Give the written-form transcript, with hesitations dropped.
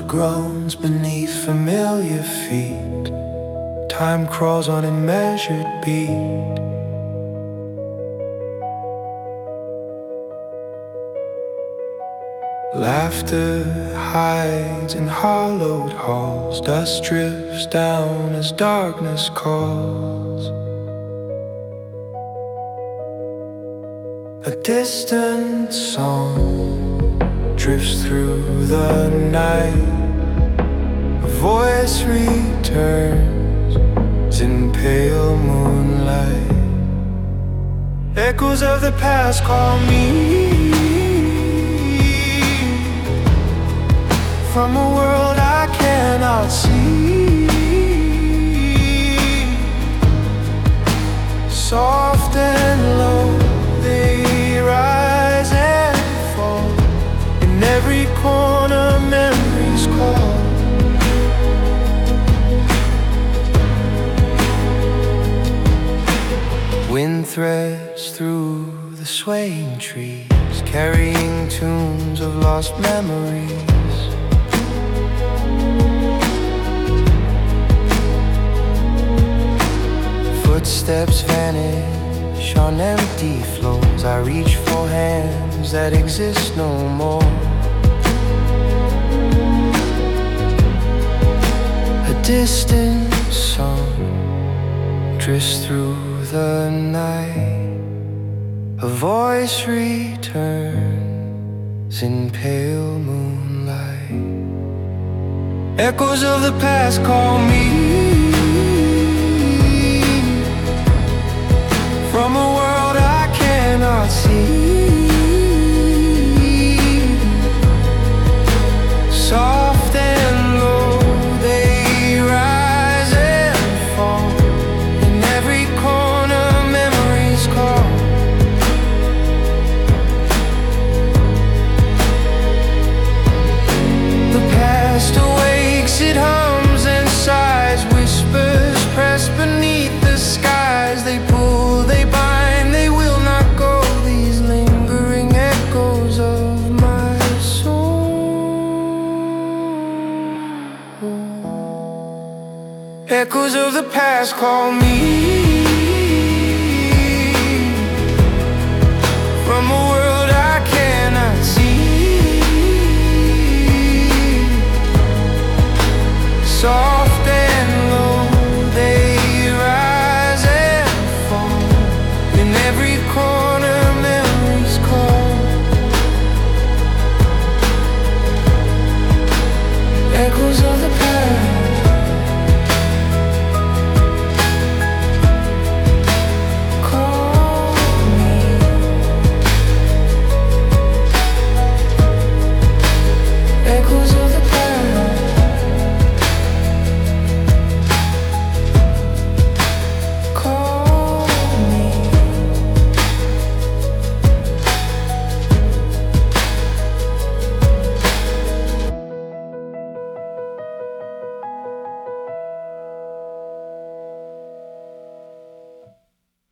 groans beneath familiar feet. Time crawls on in measured beat. Laughter hides in hollowed halls. Dust drifts down as darkness calls. A distant song drifts through the night. A voice returns in pale moonlight. Echoes of the past call me from a world I cannot see. Soft and low, they rise and fall. In every corner, memories call. Wind threads through the swaying trees, carrying tunes of lost memories. Footsteps vanish on empty floors. I reach for hands that exist no more. A distant song drifts through the night. A voice returns in pale moonlight. Echoes of the past call me from a world I cannot see. Soft and low, they rise and fall. In every corner, memories call. The past awakes, it hums and sighs. Whispers press beneath the skies. They pull, they bind, they will not go. These lingering echoes of my soul. Echoes of the past call me from a world I cannot see. So